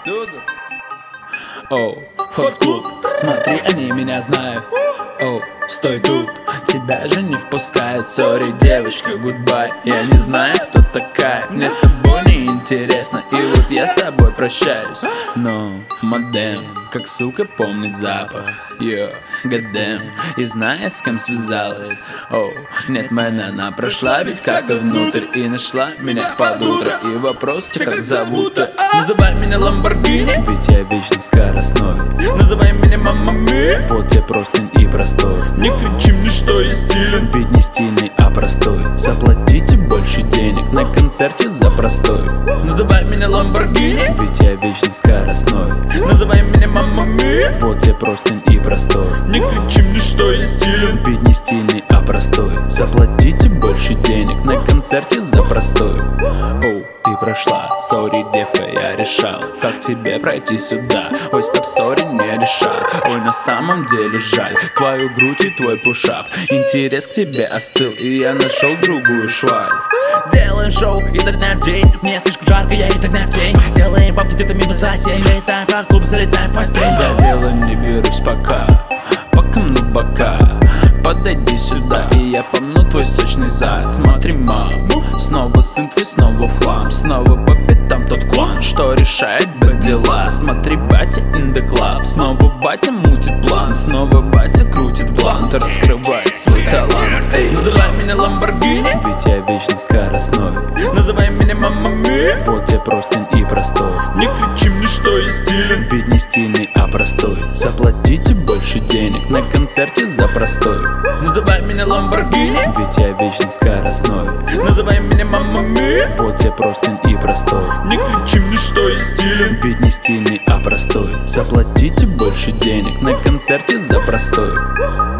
Оу, вход в клуб, смотри, они меня знают. Оу, стой тут, тебя же не впускают. Сори, девочка, гудбай. Я не знаю, кто такая, мне с тобой не интересно. И вот я с тобой прощаюсь. Но, мадам, как сука помнит запах. Йо, гадэм, и знает, с кем связалась. Оу, нет, мэна, она прошла ведь как-то внутрь и нашла меня под утро. И вопрос, тебя как зовут-то? Называй меня Ламборгини, ведь я вечно скоростной. Называй меня Мамма Ми, вот тебе простынь и простой. Не кричи мне, что я стилен, ведь не стильный, а простой. Заплатите больше денег на концерте за простой. Называй меня Ламборгини, ведь я вечно скоростной. Называй меня Мамма Ми, вот тебе простынь и простой. Не кричи мне, что я стилен, ведь не стильный, а простой. Заплатите больше денег на концерте за простой. Оу, ты прошла, сори, девка, я решал, как тебе пройти сюда. Ой, стоп, сори, не решал. Ой, на самом деле жаль твою грудь и твой пушап. Интерес к тебе остыл, и я нашел другую шваль. Делаем шоу изо дня в день, мне слишком жарко, я изо дня в день. Делаем бабки где-то минут за 7, летаем по клубу, залетаем в постель. За дело не берусь пока, покомну бока. Подойди сюда, и я помну твой сочный зад. Смотри, маму, снова сын твой, снова в хлам. Снова по пятам тот клан, что решает дела. Смотри, батя in the club, снова батя мутит план. Снова батя крутит блант, раскрывает свой талант. Эй, называй меня Ламборгини, ведь я вечно скоростной. Называй меня Мамма Ми, вот тебе простынь и простой. Не кричи мне, что я стилен, ведь не стильный, а простой. Заплатите больше денег на концерте за простой. Называй меня Ламборгини, ведь я вечно скоростной. Называй меня Мамма Ми, вот тебе простынь и простой. Не кричи мне, что я стилен, ведь не стильный, а простой. Заплатите больше денег на концерте за простой.